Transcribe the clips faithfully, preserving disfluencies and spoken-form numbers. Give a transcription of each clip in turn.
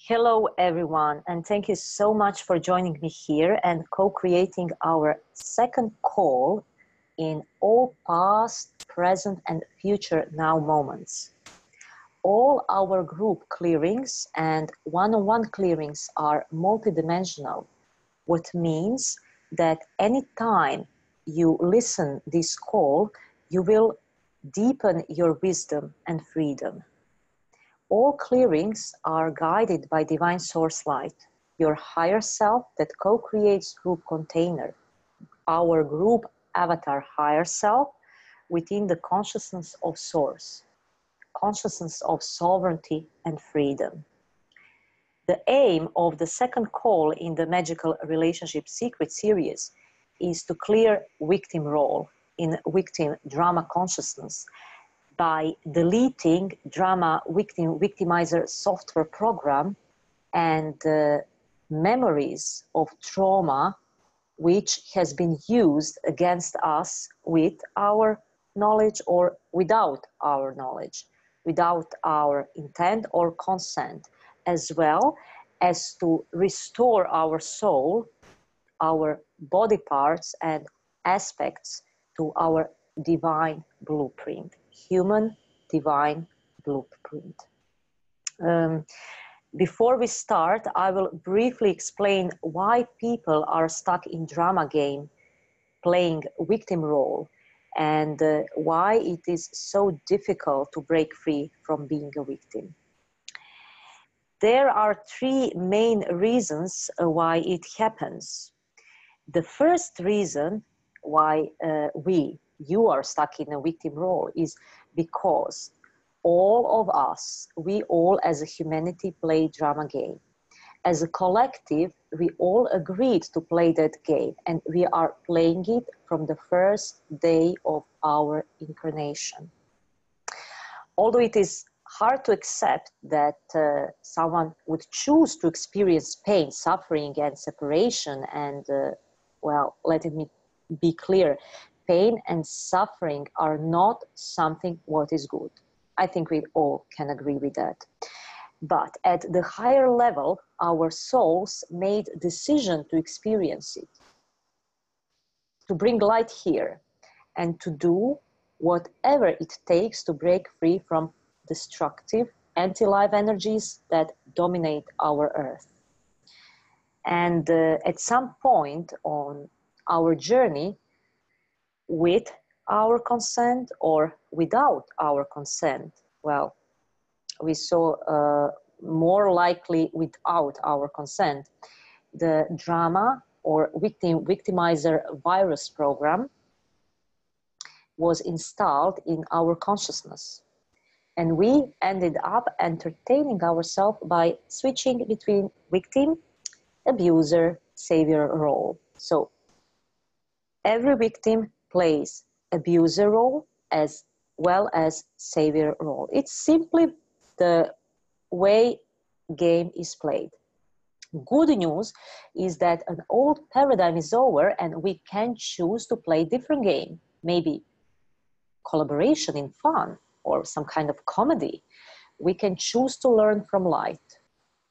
Hello, everyone, and thank you so much for joining me here and co-creating our second call in all past, present, and future now moments. All our group clearings and one-on-one clearings are multidimensional, what means that anytime you listen this call, you will deepen your wisdom and freedom. All clearings are guided by Divine Source Light, your higher self that co-creates group container, our group avatar higher self within the consciousness of Source, consciousness of sovereignty and freedom. The aim of the second call in the Magical Relationship Secret series is to clear victim role in victim drama consciousness by deleting drama victim victimizer software program and uh, memories of trauma which has been used against us with our knowledge or without our knowledge, without our intent or consent, as well as to restore our soul, our body parts and aspects to our divine blueprint, human divine blueprint. Um, before we start, I will briefly explain why people are stuck in drama game, playing victim role, and uh, why it is so difficult to break free from being a victim. There are three main reasons uh, why it happens. The first reason why uh, we, you are stuck in a victim role is because all of us, we all as a humanity play drama game. As a collective, we all agreed to play that game and we are playing it from the first day of our incarnation. Although it is hard to accept that uh, someone would choose to experience pain, suffering and separation and uh, well, let me be clear, pain and suffering are not something what is good. I think we all can agree with that. But at the higher level, our souls made a decision to experience it, to bring light here, and to do whatever it takes to break free from destructive anti-life energies that dominate our earth. And uh, at some point on our journey, with our consent or without our consent, well, we saw uh, more likely without our consent, the drama or victim victimizer virus program was installed in our consciousness. And we ended up entertaining ourselves by switching between victim, abuser, savior role. So every victim plays abuser role as well as savior role. It's simply the way game is played. Good news is that an old paradigm is over and we can choose to play different game, maybe collaboration in fun or some kind of comedy. We can choose to learn from light,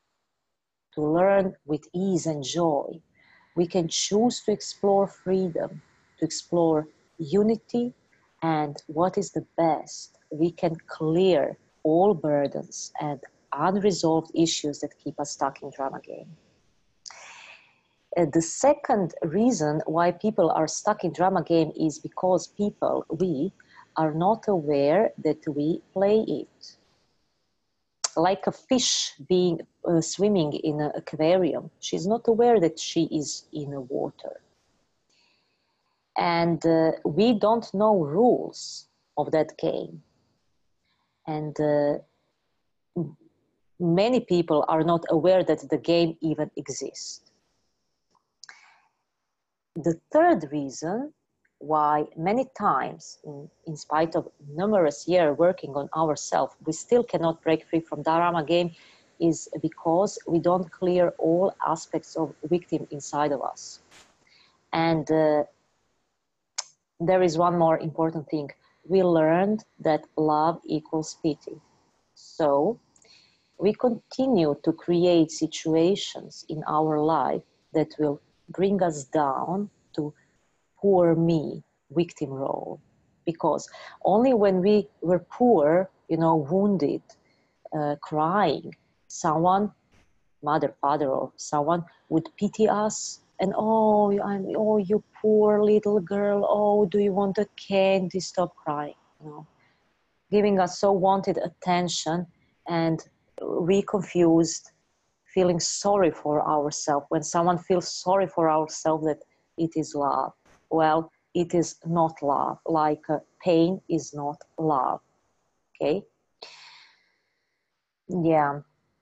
to learn with ease and joy. We can choose to explore freedom, to explore unity, and what is the best, we can clear all burdens and unresolved issues that keep us stuck in drama game. Uh, the second reason why people are stuck in drama game is because people, we, are not aware that we play it. Like a fish being uh, swimming in an aquarium, she's not aware that she is in the water. And uh, we don't know rules of that game. And uh, many people are not aware that the game even exists. The third reason why many times, in, in spite of numerous years working on ourselves, we still cannot break free from drama game is because we don't clear all aspects of victim inside of us. And uh, there is one more important thing. We learned that love equals pity. So we continue to create situations in our life that will bring us down to poor me, victim role. Because only when we were poor, you know, wounded, uh, crying, someone, mother, father, or someone would pity us and, oh, I'm, oh, you poor little girl, oh, do you want a candy? Stop crying, you know, giving us so wanted attention, and we confused feeling sorry for ourselves. When someone feels sorry for ourselves, that it is love. Well, it is not love. Like uh, pain is not love. Okay. Yeah.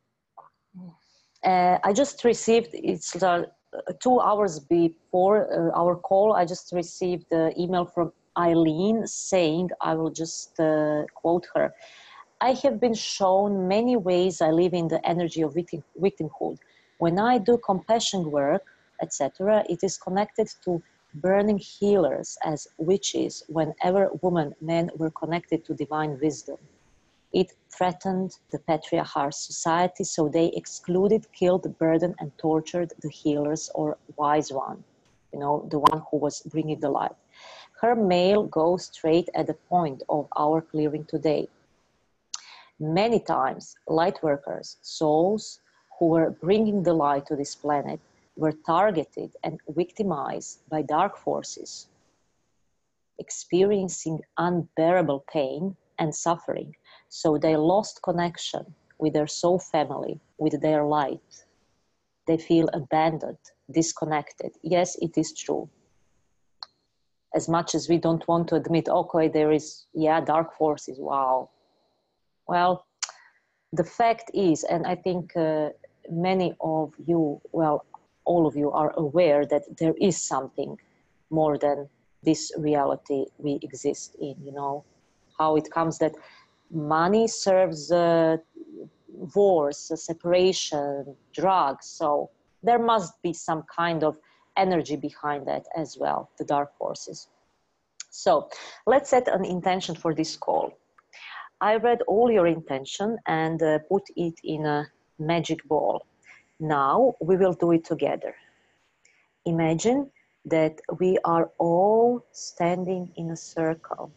Uh, I just received, it's uh, two hours before uh, our call, I just received the email from Eileen saying, I will just uh, quote her, I have been shown many ways I live in the energy of victim, victimhood. When I do compassion work, et cetera, it is connected to burning healers as witches whenever women, men were connected to divine wisdom. It threatened the patriarchal society, so they excluded, killed, burdened, and tortured the healers or wise one, you know, the one who was bringing the light. Her mail goes straight at the point of our clearing today. Many times, light workers, souls who were bringing the light to this planet, were targeted and victimized by dark forces, experiencing unbearable pain and suffering, so they lost connection with their soul family, with their light. They feel abandoned, disconnected. Yes, it is true. As much as we don't want to admit, okay, there is, yeah, dark forces, wow. Well, the fact is, and I think uh, many of you, well, all of you are aware that there is something more than this reality we exist in, you know, how it comes that money serves uh, wars, uh, separation, drugs. So there must be some kind of energy behind that as well, the dark forces. So let's set an intention for this call. I read all your intention and uh, put it in a magic ball. Now we will do it together. Imagine that we are all standing in a circle.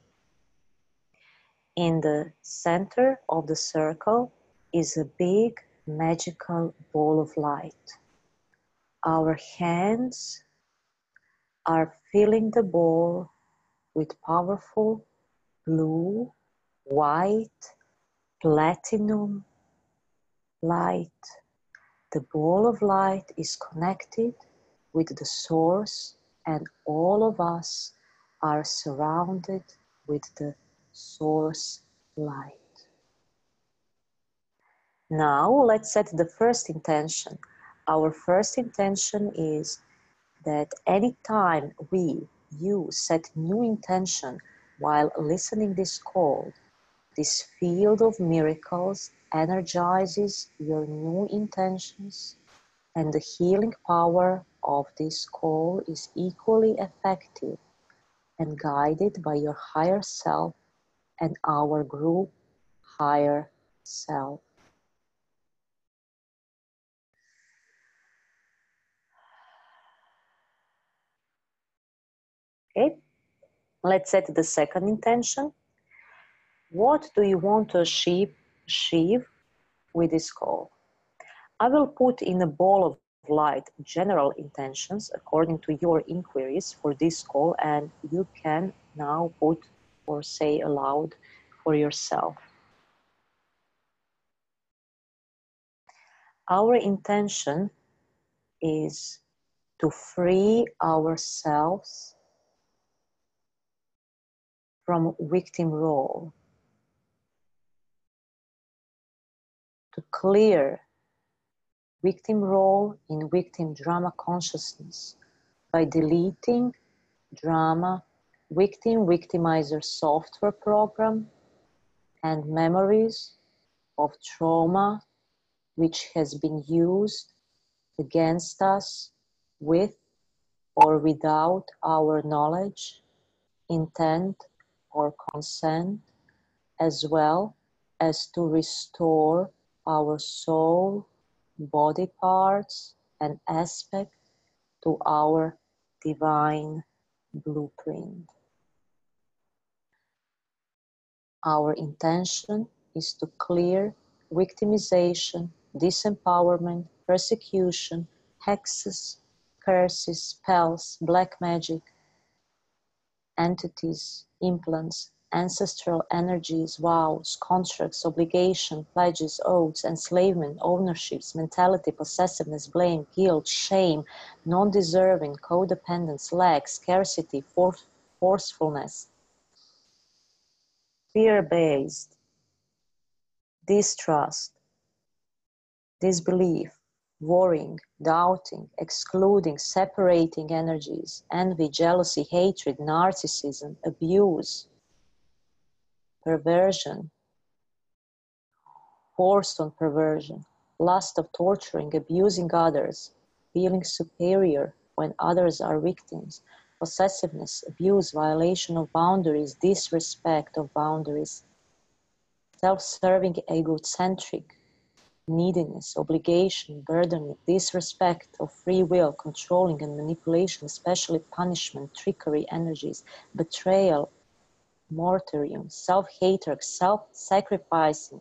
In the center of the circle is a big magical ball of light. Our hands are filling the ball with powerful blue, white, platinum light. The ball of light is connected with the source, and all of us are surrounded with the source light. Now let's set the first intention. Our first intention is that anytime we, you, set new intention while listening this call, this field of miracles energizes your new intentions, and the healing power of this call is equally effective and guided by your higher self and our group higher self. Okay, let's set the second intention. What do you want to achieve, achieve with this call? I will put in a ball of light general intentions according to your inquiries for this call, and you can now put or say aloud for yourself. Our intention is to free ourselves from victim role, to clear victim role in victim drama consciousness by deleting drama, victim victimizer software program, and memories of trauma which has been used against us with or without our knowledge, intent, or consent, as well as to restore our soul, body parts, and aspect to our divine blueprint. Our intention is to clear victimization, disempowerment, persecution, hexes, curses, spells, black magic, entities, implants, ancestral energies, vows, contracts, obligation, pledges, oaths, enslavement, ownerships, mentality, possessiveness, blame, guilt, shame, non-deserving, codependence, lack, scarcity, for forcefulness, fear-based, distrust, disbelief, worrying, doubting, excluding, separating energies, envy, jealousy, hatred, narcissism, abuse, perversion, forced on perversion, lust of torturing, abusing others, feeling superior when others are victims, possessiveness, abuse, violation of boundaries, disrespect of boundaries, self-serving, egocentric, neediness, obligation, burden, disrespect of free will, controlling and manipulation, especially punishment, trickery, energies, betrayal, martyrdom, self-hatred, self-sacrificing,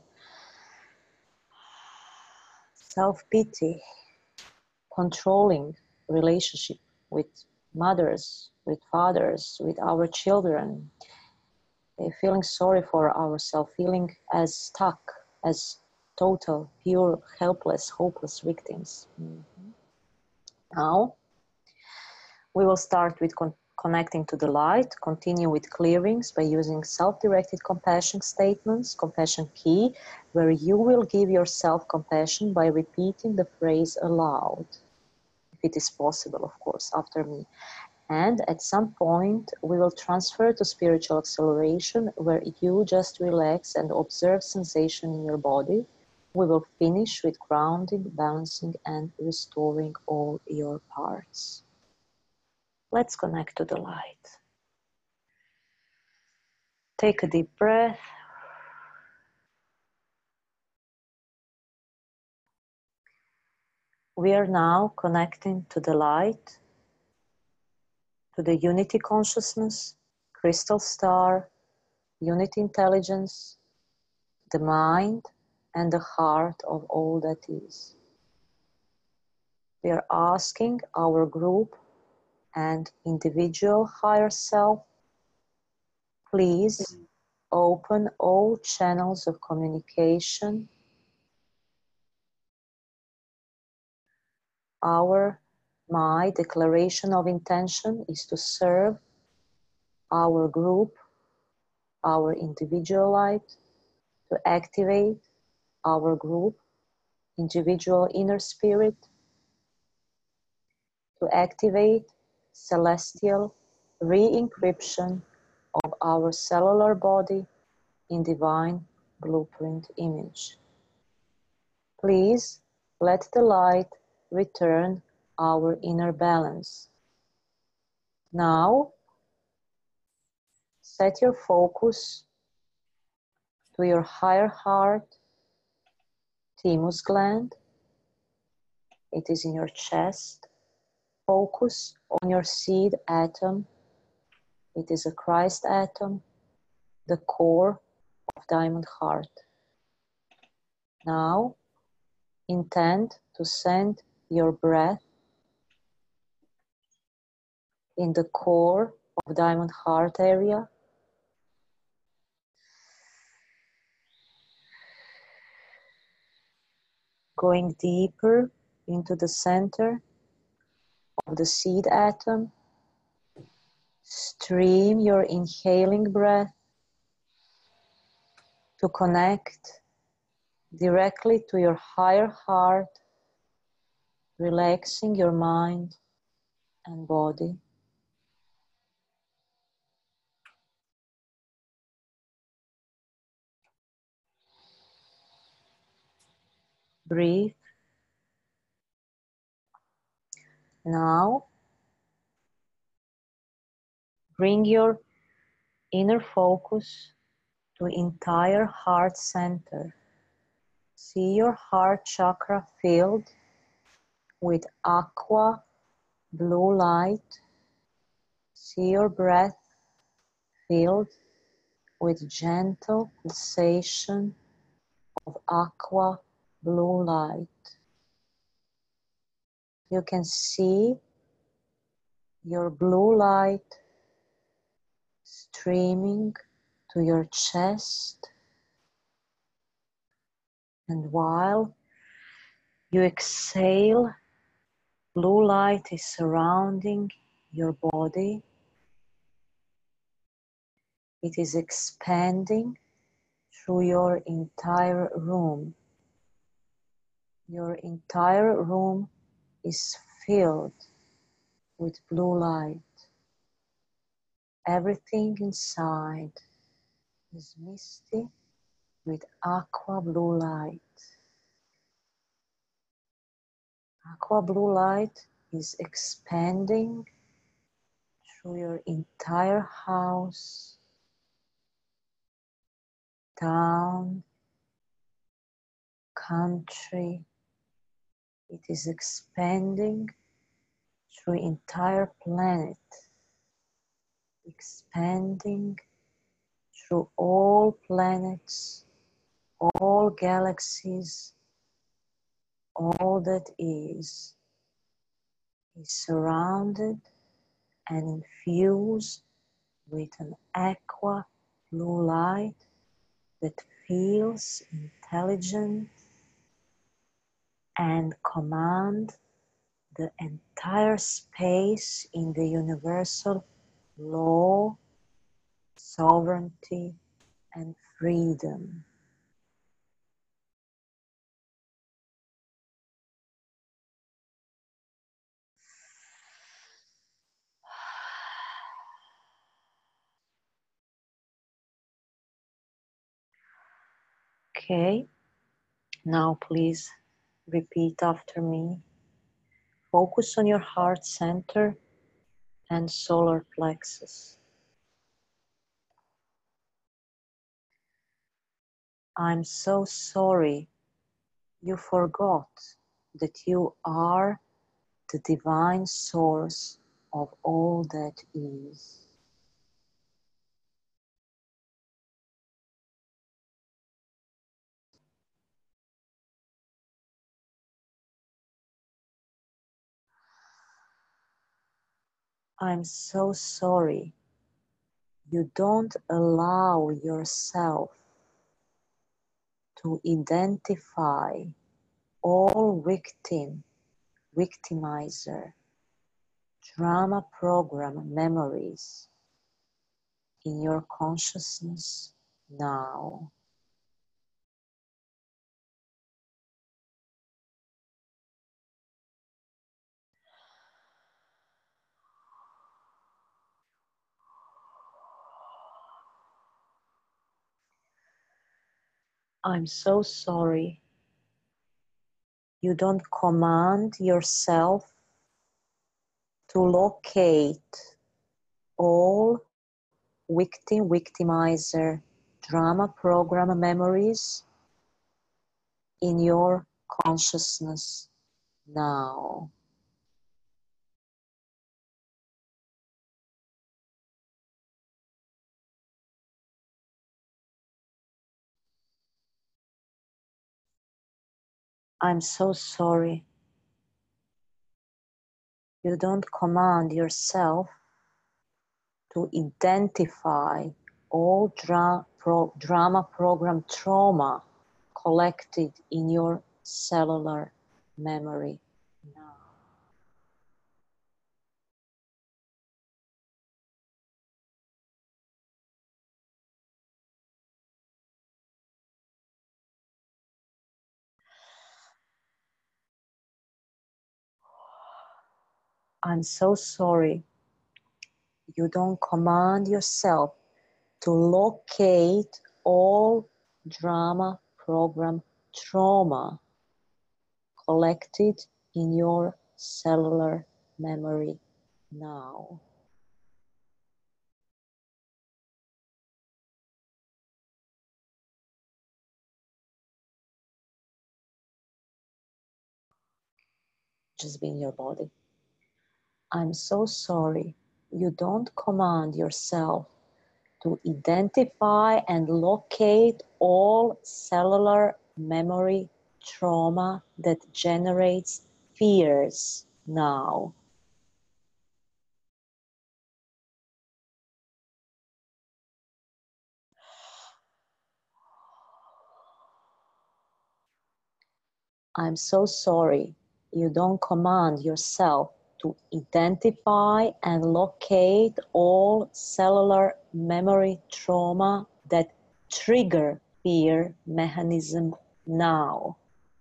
self-pity, controlling relationship with mothers, with fathers, with our children, feeling sorry for ourselves, feeling as stuck, as total, pure, helpless, hopeless victims. Mm-hmm. Now, we will start with con connecting to the light, continue with clearings by using self-directed compassion statements, compassion key, where you will give yourself compassion by repeating the phrase aloud, if it is possible, of course, after me. And at some point, we will transfer to spiritual acceleration, where you just relax and observe sensation in your body. We will finish with grounding, balancing, and restoring all your parts. Let's connect to the light. Take a deep breath. We are now connecting to the light, to the unity consciousness, crystal star, unity intelligence, the mind, and the heart of all that is. We are asking our group and individual higher self, please open all channels of communication. Our, my declaration of intention is to serve our group, our individual light, to activate our group, individual inner spirit, to activate celestial re-encryption of our cellular body in divine blueprint image. Please let the light return our inner balance. Now, set your focus to your higher heart, thymus gland. It is in your chest. Focus on your seed atom. It is a Christ atom, the core of Diamond Heart. Now, intend to send your breath in the core of Diamond Heart area. Going deeper into the center of the seed atom. Stream your inhaling breath to connect directly to your higher heart, relaxing your mind and body. Breathe. Now, bring your inner focus to entire heart center. See your heart chakra filled with aqua blue light. See your breath filled with gentle pulsation of aqua blue light. You can see your blue light streaming to your chest, and while you exhale, blue light is surrounding your body. It is expanding through your entire room. Your entire room is filled with blue light. Everything inside is misty with aqua blue light. Aqua blue light is expanding through your entire house, town, country. It is expanding through entire planet, expanding through all planets, all galaxies, all that is, is surrounded and infused with an aqua blue light that feels intelligent and command the entire space in the universal law, sovereignty, and freedom. Okay, now please repeat after me. Focus on your heart center and solar plexus. I'm so sorry you forgot that you are the divine source of all that is. I'm so sorry you don't allow yourself to identify all victim, victimizer, drama program memories in your consciousness now. I'm so sorry you don't command yourself to locate all victim, victimizer, drama program memories in your consciousness now. I'm so sorry you don't command yourself to identify all dra pro drama program trauma collected in your cellular memory now. I'm so sorry you don't command yourself to locate all drama program trauma collected in your cellular memory now. Just be in your body. I'm so sorry. You don't command yourself to identify and locate all cellular memory trauma that generates fears now. I'm so sorry. You don't command yourself to identify and locate all cellular memory trauma that trigger fear mechanism now.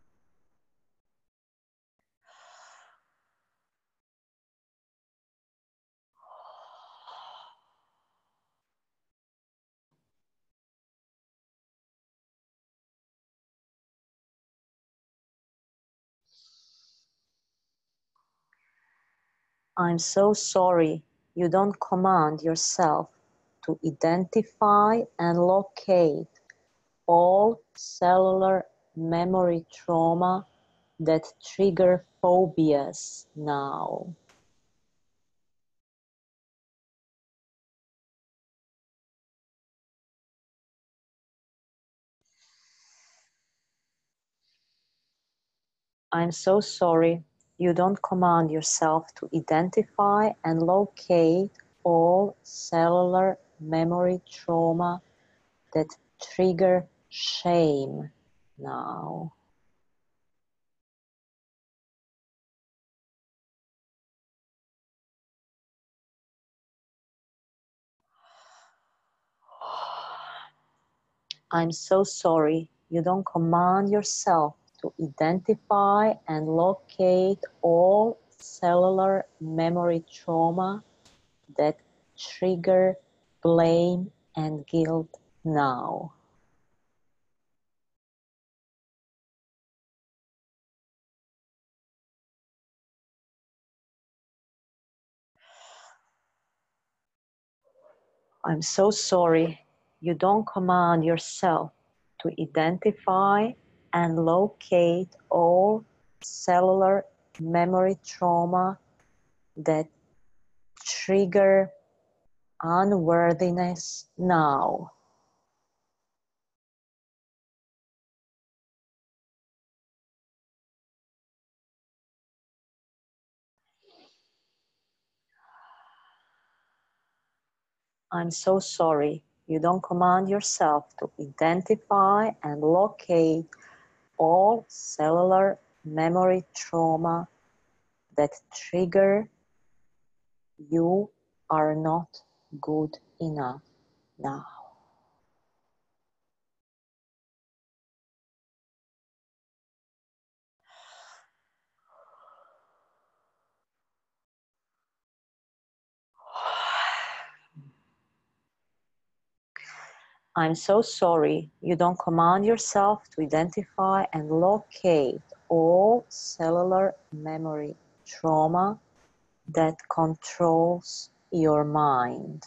I'm so sorry. You don't command yourself to identify and locate all cellular memory trauma that trigger phobias now. I'm so sorry. You don't command yourself to identify and locate all cellular memory trauma that trigger shame now. I'm so sorry. You don't command yourself to identify and locate all cellular memory trauma that trigger blame and guilt now. I'm so sorry. You don't command yourself to identify and locate all cellular memory trauma that trigger unworthiness now. I'm so sorry. You don't command yourself to identify and locate all cellular memory trauma that trigger you are not good enough now. I'm so sorry. You don't command yourself to identify and locate all cellular memory trauma that controls your mind.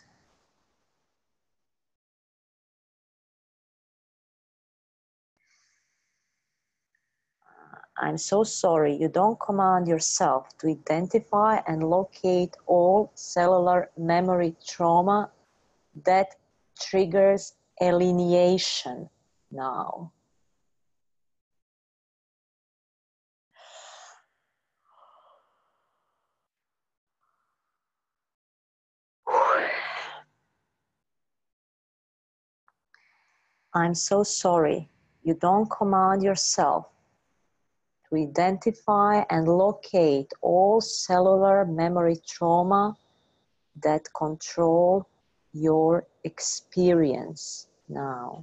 I'm so sorry. You don't command yourself to identify and locate all cellular memory trauma that triggers alienation now. I'm so sorry. You don't command yourself to identify and locate all cellular memory trauma that control your experience now.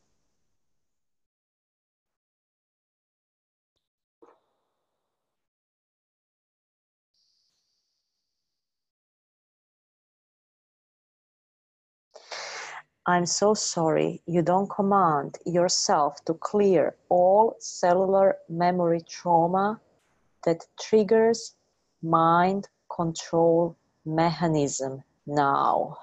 I'm so sorry. You don't command yourself to clear all cellular memory trauma that triggers mind control mechanism now.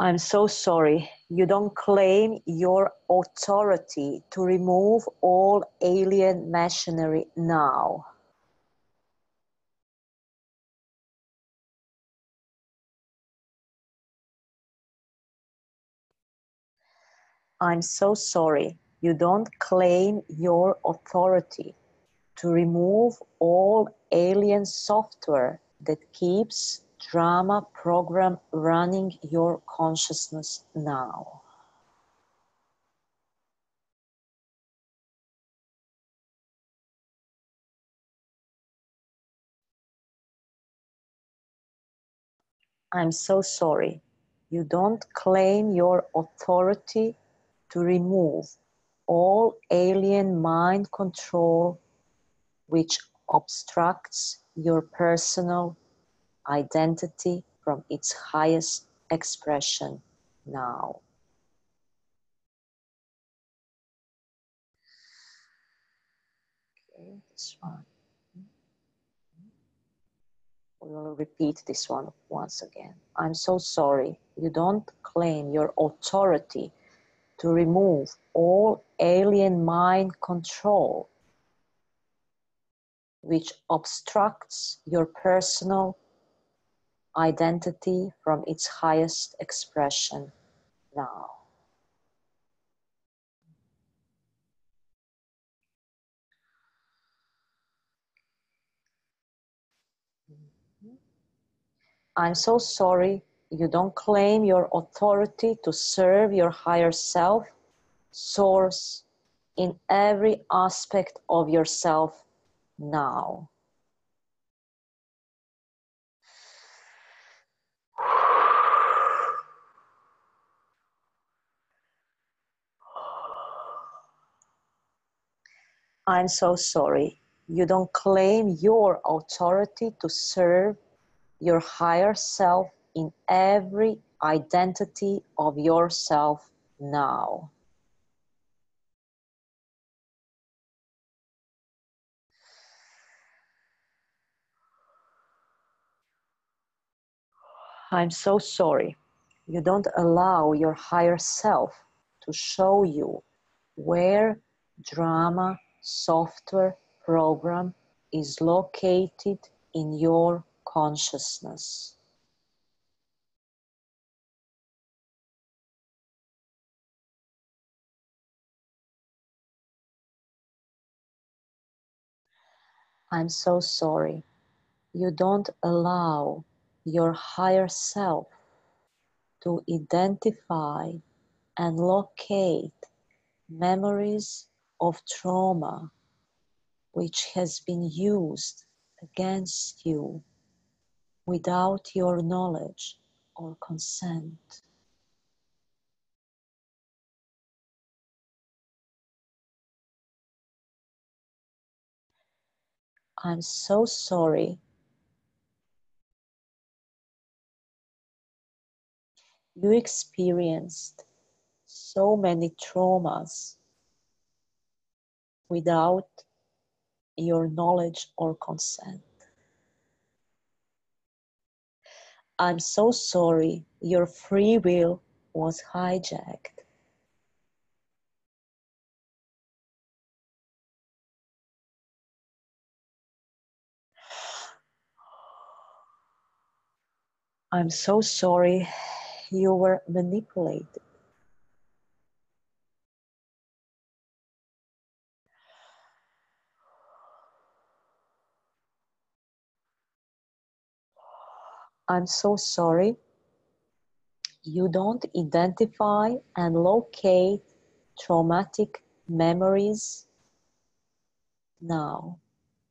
I'm so sorry. You don't claim your authority to remove all alien machinery now. I'm so sorry. You don't claim your authority to remove all alien software that keeps drama program running your consciousness now. I'm so sorry. You don't claim your authority to remove all alien mind control which obstructs your personal identity from its highest expression now. Okay, this one. We will repeat this one once again. I'm so sorry. You don't claim your authority to remove all alien mind control which obstructs your personal identity from its highest expression now. I'm so sorry. You don't claim your authority to serve your higher self, source, in every aspect of yourself now. I'm so sorry. You don't claim your authority to serve your higher self in every identity of yourself now. I'm so sorry. You don't allow your higher self to show you where drama software program is located in your consciousness. I'm so sorry. You don't allow your higher self to identify and locate memories of trauma which has been used against you without your knowledge or consent. I'm so sorry. You experienced so many traumas without your knowledge or consent. I'm so sorry your free will was hijacked. I'm so sorry you were manipulated. I'm so sorry you don't identify and locate traumatic memories now.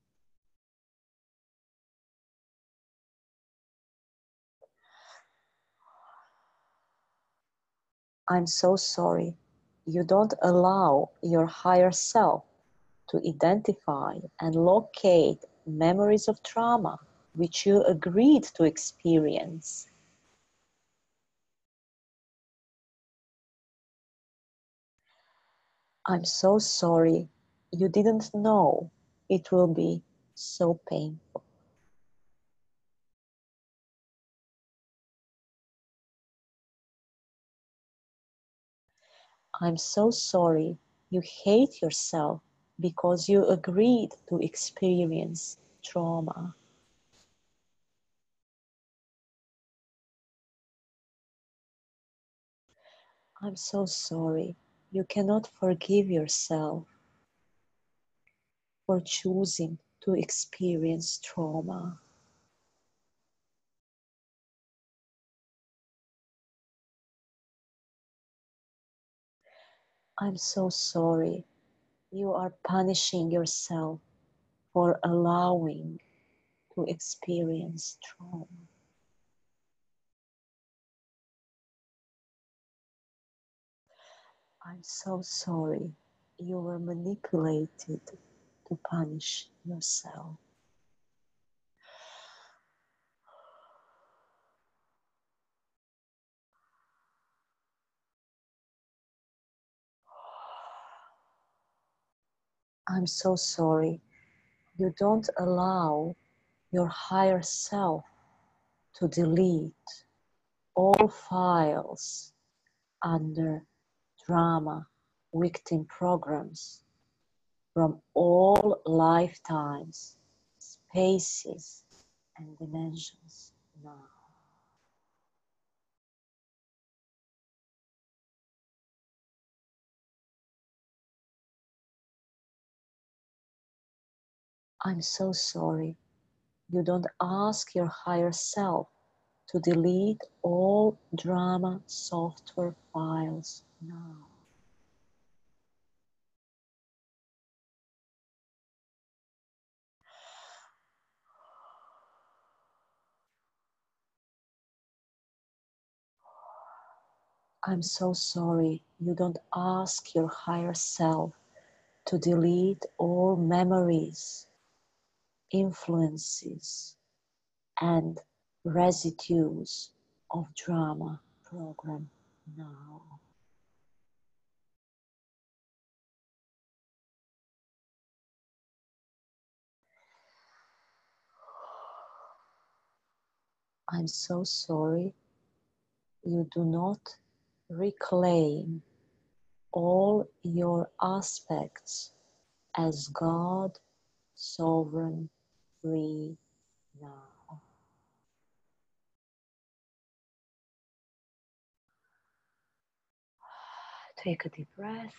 I'm so sorry you don't allow your higher self to identify and locate memories of trauma which you agreed to experience. I'm so sorry you didn't know it will be so painful. I'm so sorry you hate yourself because you agreed to experience trauma. I'm so sorry you cannot forgive yourself for choosing to experience trauma. I'm so sorry you are punishing yourself for allowing to experience trauma. I'm so sorry you were manipulated to punish yourself. I'm so sorry you don't allow your higher self to delete all files under trauma victim programs from all lifetimes, spaces, and dimensions now. I'm so sorry you don't ask your higher self to delete all drama software files now. I'm so sorry you don't ask your higher self to delete all memories, influences, and residues of drama program now. I'm so sorry you do not reclaim all your aspects as God, sovereign, free now. Take a deep breath.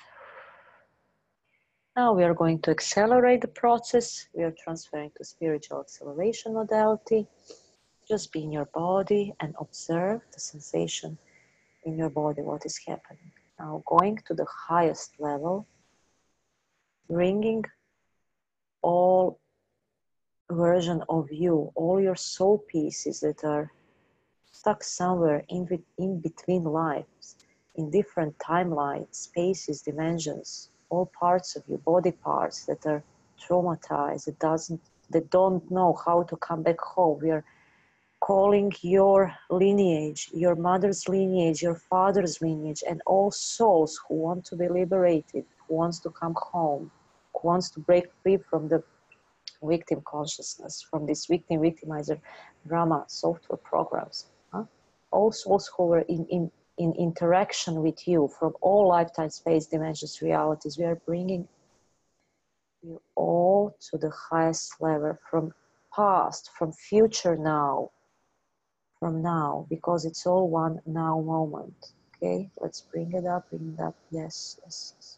Now we are going to accelerate the process. We are transferring to spiritual acceleration modality. Just be in your body and observe the sensation in your body, what is happening. Now going to the highest level, bringing all version of you, all your soul pieces that are stuck somewhere in, in between lives, in different timelines, spaces, dimensions, all parts of your body parts that are traumatized, that doesn't, that don't know how to come back home. We are calling your lineage, your mother's lineage, your father's lineage, and all souls who want to be liberated, who wants to come home, who wants to break free from the victim consciousness, from this victim victimizer drama software programs. Huh? All souls who were in, in, in interaction with you from all lifetime, space, dimensions, realities, we are bringing you all to the highest level, from past, from future now, from now, because it's all one now moment. Okay, let's bring it up, bring it up. Yes, yes, yes.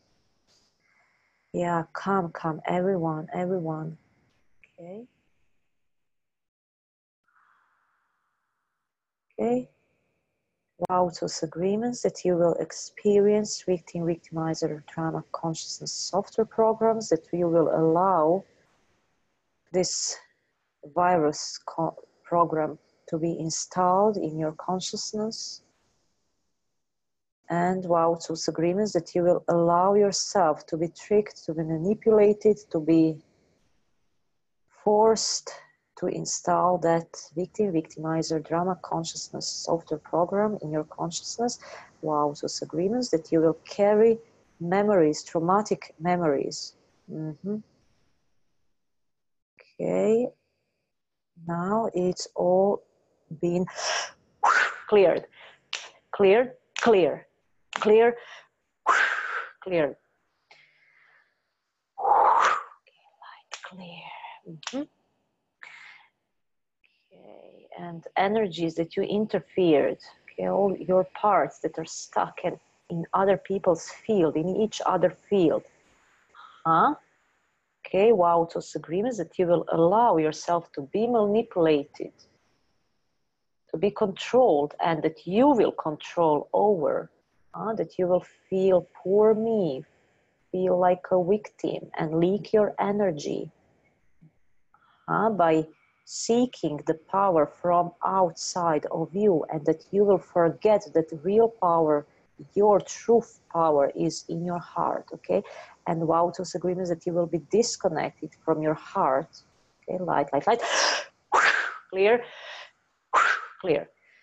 Yeah, come, come, everyone, everyone. Okay. Okay. Vow those agreements that you will experience victim, victimizer, trauma consciousness software programs, that you will allow this virus program to be installed in your consciousness, and vow those agreements that you will allow yourself to be tricked, to be manipulated, to be forced to install that victim, victimizer, drama consciousness software program in your consciousness. Wow, those agreements that you will carry memories, traumatic memories. Mm-hmm. Okay, now it's all been cleared, cleared, clear, clear, cleared. Okay, light, clear. Mm-hmm. Okay, and energies that you interfered, okay, all your parts that are stuck in, in other people's field, in each other field. Huh? Okay, wow, those agreements that you will allow yourself to be manipulated, to be controlled, and that you will control over, uh, that you will feel poor me, feel like a victim, and leak your energy uh, by seeking the power from outside of you, and that you will forget that real power, your truth power, is in your heart, okay? And wow, those agreements that you will be disconnected from your heart, okay? Light, light, light, clear, clear.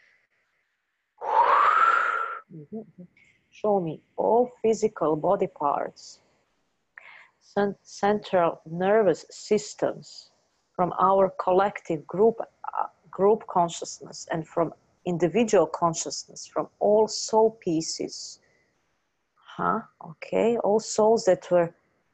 Mm-hmm. Show me all physical body parts, central nervous systems, from our collective group, uh, group consciousness, and from individual consciousness, from all soul pieces. Huh? Okay, all souls that were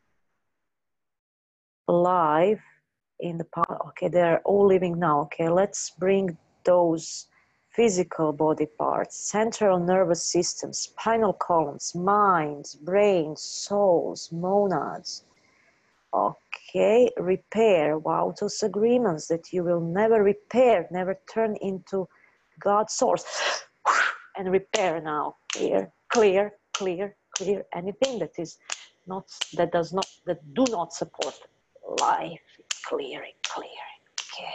alive in the past. Okay, they're all living now. Okay, let's bring those physical body parts, central nervous systems, spinal columns, minds, brains, souls, monads. Okay, repair. Wow, those agreements that you will never repair, never turn into God's source. And repair now. Clear, clear, clear, clear. Anything that is not, that does not, that do not support life. Clearing, clearing. Okay.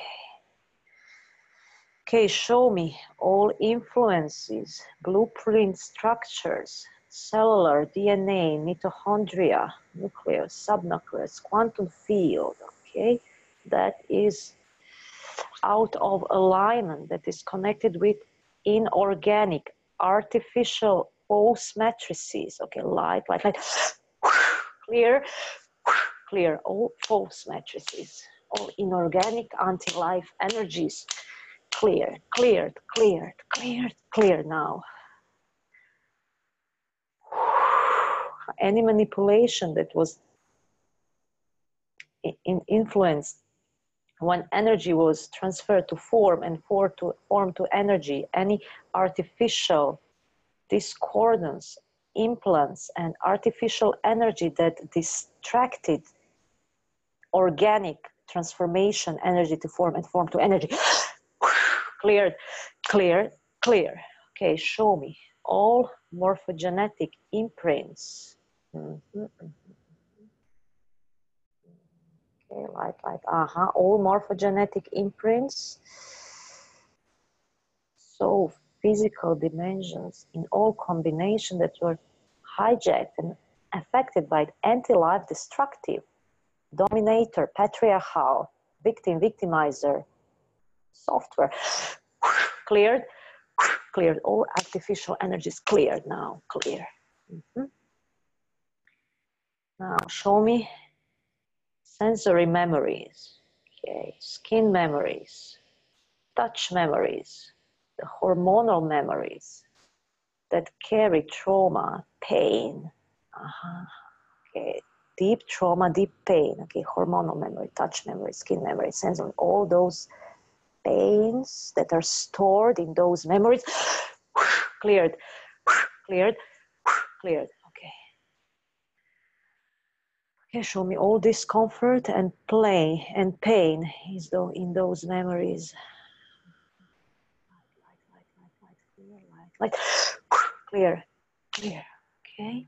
Okay, show me all influences, blueprint structures, cellular, D N A, mitochondria, nucleus, subnucleus, quantum field, okay, that is out of alignment, that is connected with inorganic, artificial false matrices, okay, light, light, light, clear, clear, all false matrices, all inorganic anti-life energies, cleared, cleared, cleared, cleared, cleared now. Any manipulation that was in influenced when energy was transferred to form and form to, form to energy, any artificial discordance, implants, and artificial energy that distracted organic transformation energy to form and form to energy. Cleared, cleared, clear. Okay, show me all morphogenetic imprints. Mm-hmm. Okay, light, light, uh-huh, all morphogenetic imprints. So physical dimensions in all combination that were hijacked and affected by anti-life destructive, dominator, patriarchal, victim, victimizer, software. Cleared, cleared, all artificial energies cleared now, clear. Mm-hmm. Now show me sensory memories, okay, skin memories, touch memories, the hormonal memories that carry trauma, pain, uh-huh. Okay, deep trauma, deep pain, okay, hormonal memory, touch memory, skin memory, sensory, all those pains that are stored in those memories, cleared, cleared, cleared, okay. Okay, show me all discomfort and play and pain is though in those memories. Light, light, light, light, light, clear, light, light, clear, clear, okay.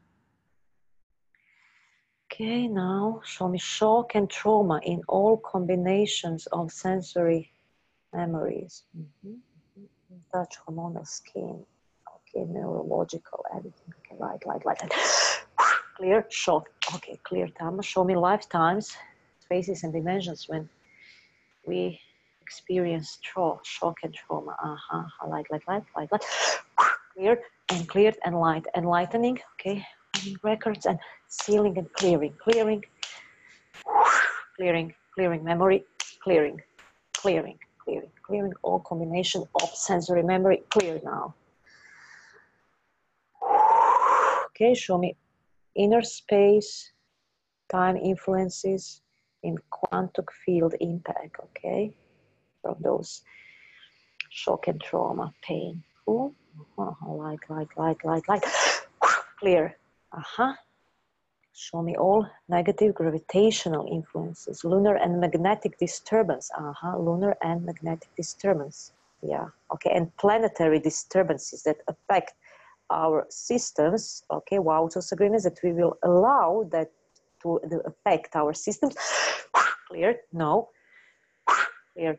Okay, now show me shock and trauma in all combinations of sensory memories. Mm-hmm. Mm-hmm. Touch, hormonal, skin, okay, neurological, everything. Okay, light, light, light, light. Clear, shock. Okay, clear, Tama. Show me lifetimes, spaces, and dimensions when we experience tra shock and trauma. Uh-huh. Light, light, light, light, light. Cleared and cleared and light. Enlightening, okay. Records and sealing and clearing, clearing, clearing, clearing memory, clearing, clearing, clearing, clearing all combination of sensory memory, clear now. Okay, show me inner space, time influences in quantum field impact, okay, from those shock and trauma, pain. Ooh, uh-huh, light, light, light, light, light, clear. Uh-huh. Show me all negative gravitational influences, lunar and magnetic disturbance. Uh-huh, lunar and magnetic disturbance. Yeah, okay, and planetary disturbances that affect our systems. Okay, wow, those agreements that we will allow that to affect our systems. Clear? No. Clear.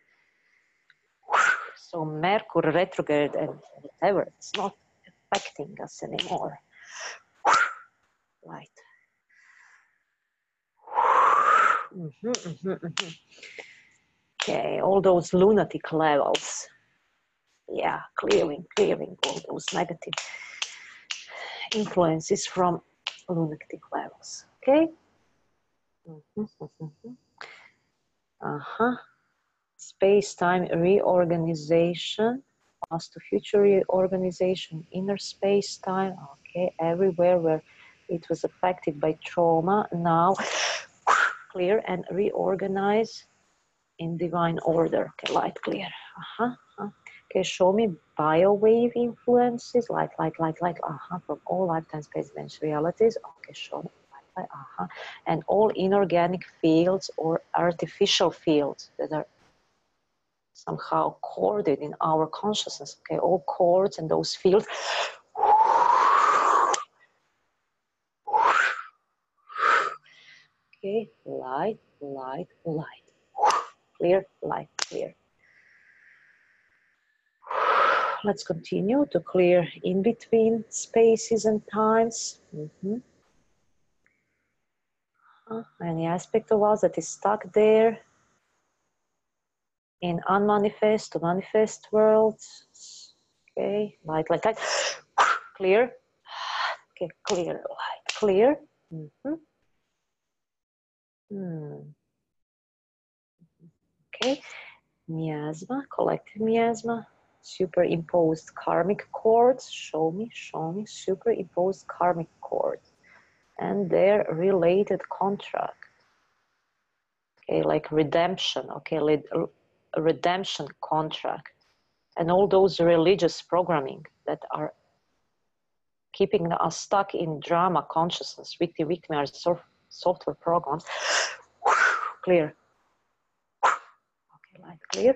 So Mercury retrograde and whatever, it's not affecting us anymore. Light. Mm-hmm, mm-hmm, mm-hmm. Okay, all those lunatic levels. Yeah, clearing, clearing all those negative influences from lunatic levels. Okay? Mm-hmm, mm-hmm. Uh-huh. Space-time reorganization, past to future reorganization, inner space-time, okay, everywhere where it was affected by trauma, now clear and reorganize in divine order. Okay, light clear. Uh-huh. Uh-huh. Okay, show me biowave influences, light, light, light, light, uh-huh, from all lifetime space dimension realities. Okay, show me light, light, uh-huh. And all inorganic fields or artificial fields that are somehow corded in our consciousness, okay, all cords and those fields. Okay, light, light, light. Clear, light, clear. Let's continue to clear in between spaces and times. Mm-hmm. uh, any aspect of us that is stuck there in unmanifest to manifest worlds. Okay, light, light, light. Clear. Okay, clear, light, clear. Mm-hmm. Hmm. Okay, miasma, collective miasma, superimposed karmic cords. Show me, show me, superimposed karmic cords and their related contract. Okay, like redemption, okay, a redemption contract, and all those religious programming that are keeping us stuck in drama consciousness, victim, victim, software programs. Clear. Okay, light clear.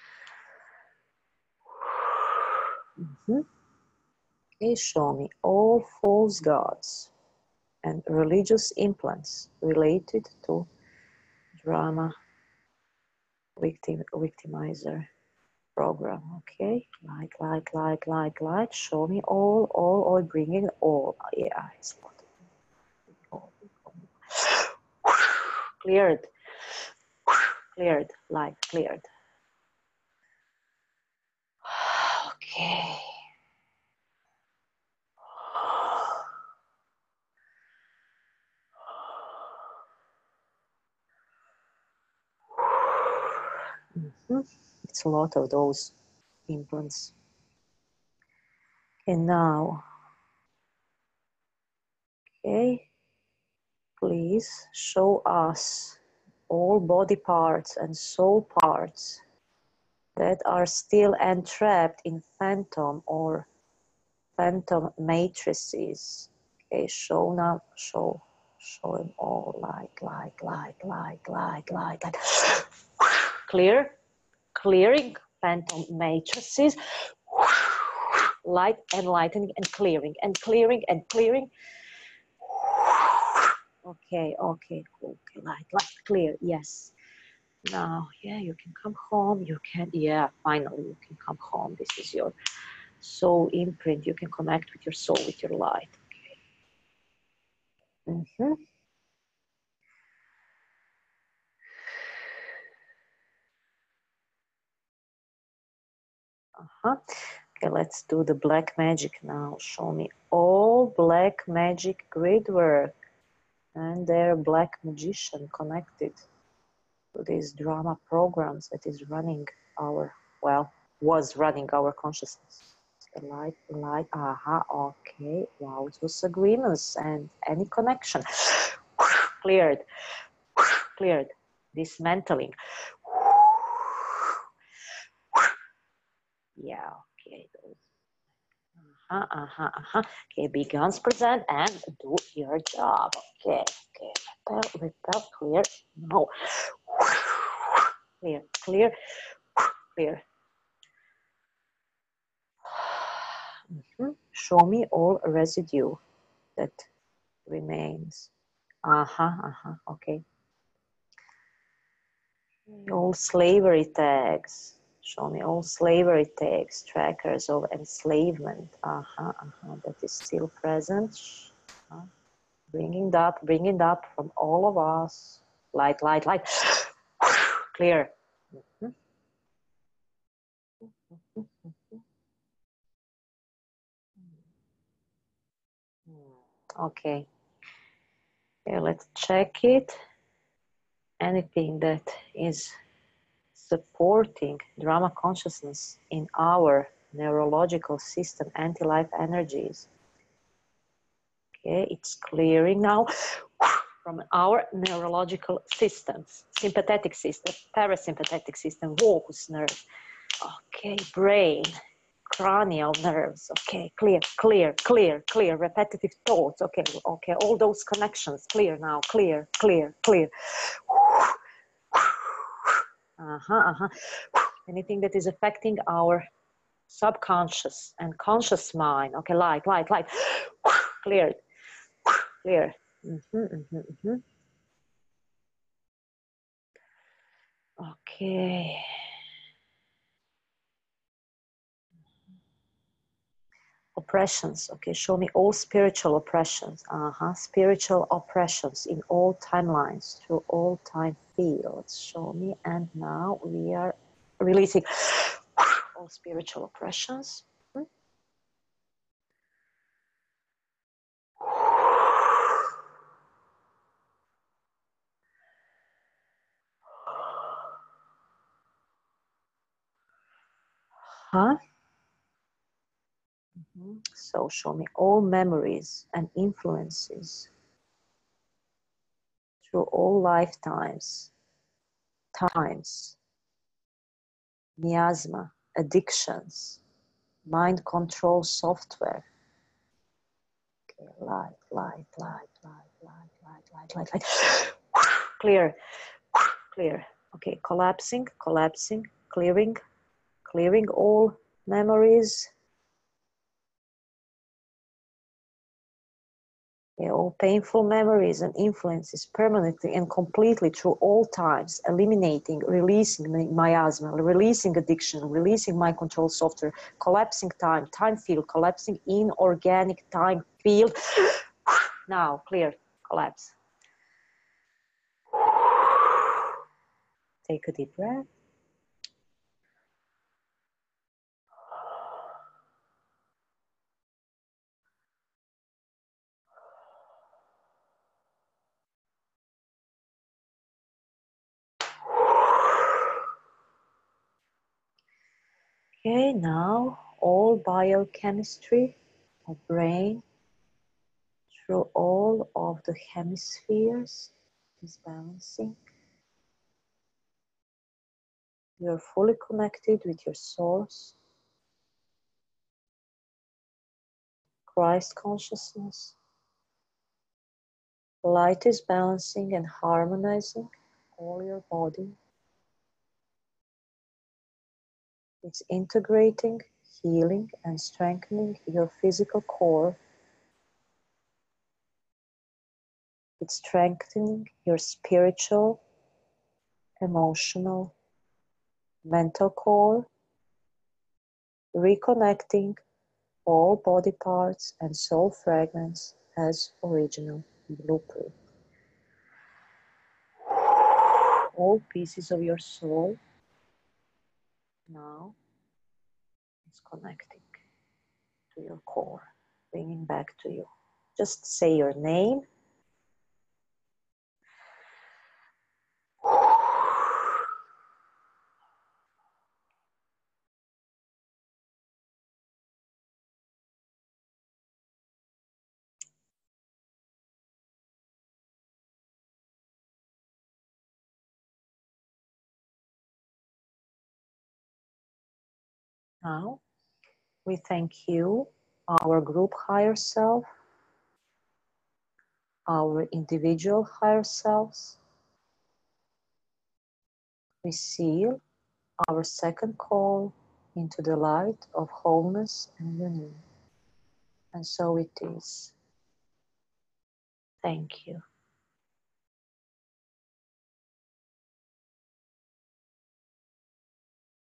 Mm-hmm. Okay, show me all false gods and religious implants related to drama, victim, victimizer program. Okay, light, light, light, light, light. Show me all, all, all. Bringing all. Yeah, it's not. Cleared. Cleared. Light cleared. Okay. Mm-hmm. It's a lot of those implants. And now, okay, please show us all body parts and soul parts that are still entrapped in phantom or phantom matrices. Okay, show now, show, show them all. Light, light, light, light, light, light, light. Clear, clearing phantom matrices. Light and lightening and clearing and clearing and clearing. Okay, okay, cool. Okay, light, light, clear. Yes. Now, yeah, you can come home. You can, yeah, finally, you can come home. This is your soul imprint. You can connect with your soul, with your light. Okay. Mm-hmm. Uh-huh. Okay, let's do the black magic now. Show me all black magic grid work and their black magician connected to these drama programs that is running our, well, was running our consciousness. light, light. Aha, okay. Wow, those agreements and any connection. Cleared, cleared. Dismantling. Yeah, okay. Uh-huh, uh-huh, uh-huh. Okay, be guns present and do your job. Okay, okay. Repel, repel, clear. No. Clear, clear, clear. Mm-hmm. Show me all residue that remains. Uh-huh, uh-huh, okay. All slavery tags. Show me all slavery tags, trackers of enslavement. Uh-huh, uh-huh, that is still present. Uh-huh. Bring it up, bring it up from all of us. Light, light, light. Clear. Mm-hmm. Okay. Okay, let's check it. Anything that is supporting drama consciousness in our neurological system, anti-life energies. Okay, it's clearing now from our neurological systems, sympathetic system, parasympathetic system, vagus nerve. Okay, brain, cranial nerves. Okay, clear, clear, clear, clear. Repetitive thoughts. Okay, okay, all those connections clear now. Clear, clear, clear. Uh-huh, uh-huh. Anything that is affecting our subconscious and conscious mind. Okay, light, light, light. Cleared, clear. Mm-hmm, mm-hmm, mm-hmm. Okay. Oppressions. Okay, show me all spiritual oppressions. Uh-huh. Spiritual oppressions in all timelines, through all time fields. Show me. And now we are releasing all spiritual oppressions. Hmm? Huh? Mm-hmm. So show me all memories and influences through all lifetimes, times, miasma, addictions, mind control software. Okay, light, light, light, light, light, light, light, light, light. Clear, clear. Okay, collapsing, collapsing, clearing, clearing all memories. Okay, all painful memories and influences permanently and completely through all times, eliminating, releasing miasma, releasing addiction, releasing mind control software, collapsing time, time field, collapsing inorganic time field. Now, clear, collapse. Take a deep breath. Okay, now all biochemistry of brain through all of the hemispheres is balancing. You're fully connected with your source, Christ consciousness. Light is balancing and harmonizing all your body. It's integrating, healing, and strengthening your physical core. It's strengthening your spiritual, emotional, mental core, reconnecting all body parts and soul fragments as original blueprint. All pieces of your soul now is connecting to your core, bringing back to you. Just say your name. Now, we thank you, our group higher self, our individual higher selves. We seal our second call into the light of wholeness and union. And so it is. Thank you.